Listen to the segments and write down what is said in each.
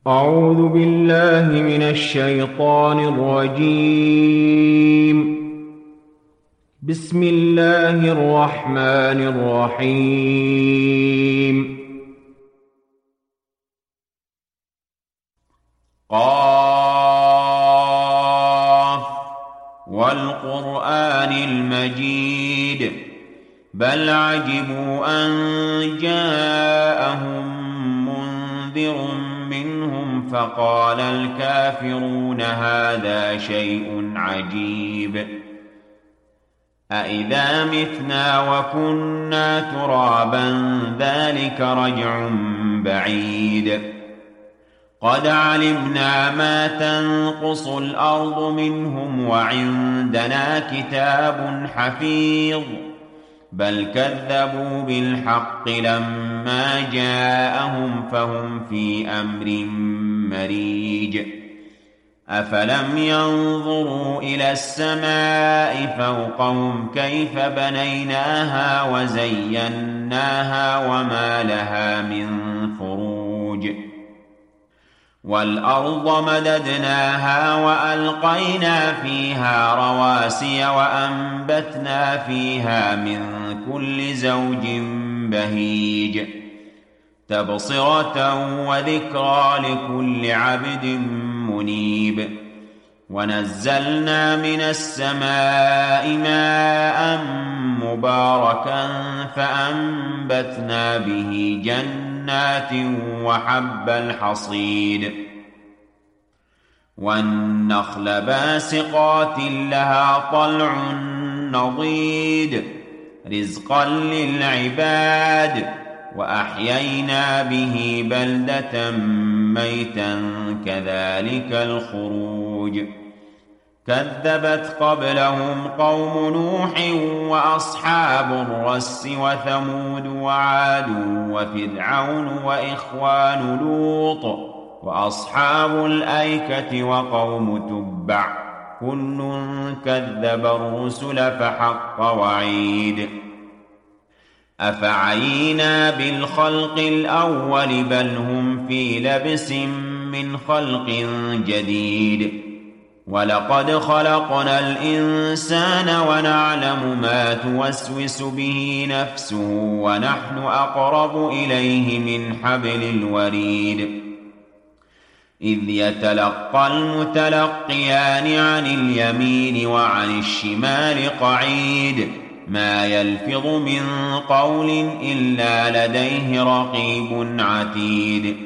أعوذ بالله من الشيطان الرجيم. بسم الله الرحمن الرحيم. قاف والقرآن المجيد بل عجبوا أن جاءهم منذر منهم فقال الكافرون هذا شيء عجيب أإذا متنا وكنا ترابا ذلك رجع بعيد قد علمنا ما تنقص الأرض منهم وعندنا كتاب حفيظ بل كذبوا بالحق لما جاءهم فهم في أمر مريج أفلم ينظروا إلى السماء فوقهم كيف بنيناها وزيناها وما لها من فروج والأرض مددناها وألقينا فيها رواسي وأنبتنا فيها من كل زوج بهيج تبصرة وذكرى لكل عبد منيب ونزلنا من السماء ماء مباركا فأنبتنا به جنات وحب الحصيد والنخل باسقات لها طلع نضيد رزقا للعباد وأحيينا به بلدة ميتا كذلك الخروج كذبت قبلهم قوم نوح وأصحاب الرس وثمود وعاد وفرعون وإخوان لوط وأصحاب الأيكة وقوم تبع كل كذب الرسل فحق وعيد أفعينا بالخلق الأول بل هم في لبس من خلق جديد ولقد خلقنا الإنسان ونعلم ما توسوس به نفسه ونحن أقرب إليه من حبل الوريد إذ يتلقى المتلقيان عن اليمين وعن الشمال قعيد ما يلفظ من قول إلا لديه رقيب عتيد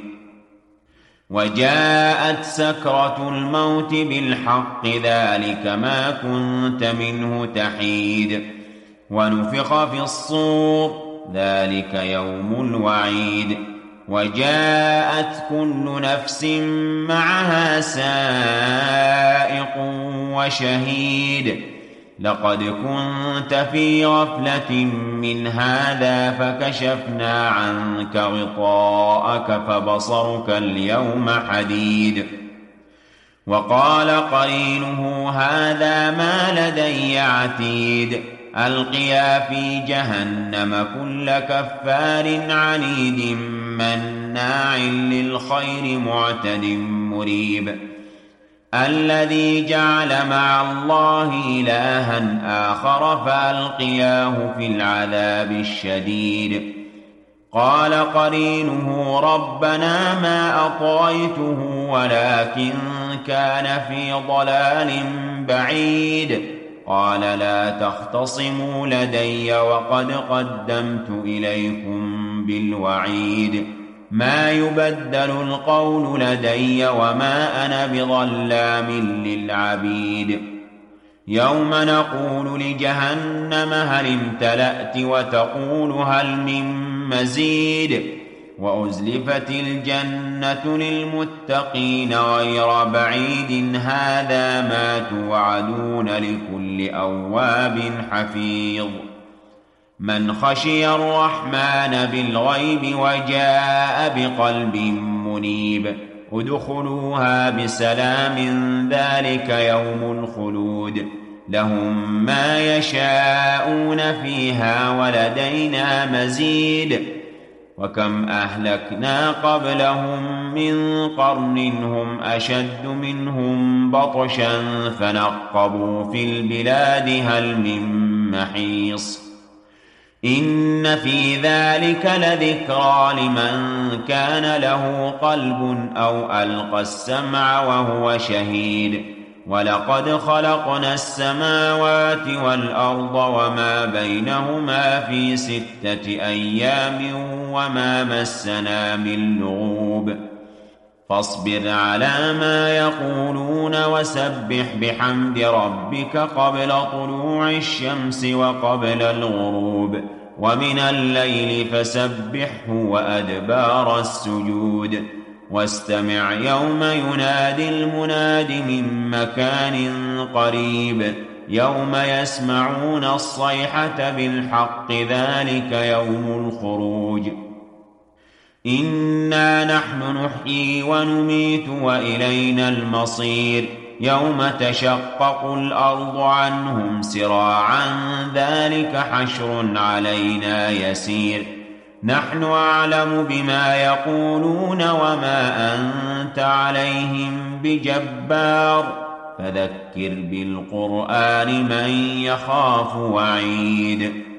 وجاءت سكرة الموت بالحق ذلك ما كنت منه تحيد ونفخ في الصور ذلك يوم الوعيد وجاءت كل نفس معها سائق وشهيد لقد كنت في غفلة من هذا فكشفنا عنك غطاءك فبصرك اليوم حديد وقال قرينه هذا ما لدي عتيد ألقيا في جهنم كل كفار عنيد مناع للخير معتد مريب الذي جعل مع الله إلها آخر فألقياه في العذاب الشديد قال قرينه ربنا ما أطغيته ولكن كان في ضلال بعيد قال لا تختصموا لدي وقد قدمت إليكم بالوعيد ما يبدل القول لدي وما أنا بظلام للعبيد يوم نقول لجهنم هل امتلأت وتقول هل من مزيد وأزلفت الجنة للمتقين غير بعيد هذا ما توعدون لكل أواب حفيظ من خشي الرحمن بالغيب وجاء بقلب منيب ادخلوها بسلام ذلك يوم الخلود لهم ما يشاءون فيها ولدينا مزيد وكم أهلكنا قبلهم من قرن هم أشد منهم بطشا فنقبوا في البلاد هل من محيص إن في ذلك لذكرى لمن كان له قلب أو ألقى السمع وهو شهيد ولقد خلقنا السماوات والأرض وما بينهما في 6 أيام وما مسنا من لغوب فاصبر على ما يقولون وسبح بحمد ربك قبل طلوع الشمس وقبل الغروب ومن الليل فسبحه وأدبار السجود واستمع يوم ينادي المناد من مكان قريب يوم يسمعون الصيحة بالحق ذلك يوم الخروج إنا نحن نحيي ونميت وإلينا المصير يوم تشقق الأرض عنهم سراعا ذلك حشر علينا يسير نحن أعلم بما يقولون وما أنت عليهم بجبار فذكر بالقرآن من يخاف وعيد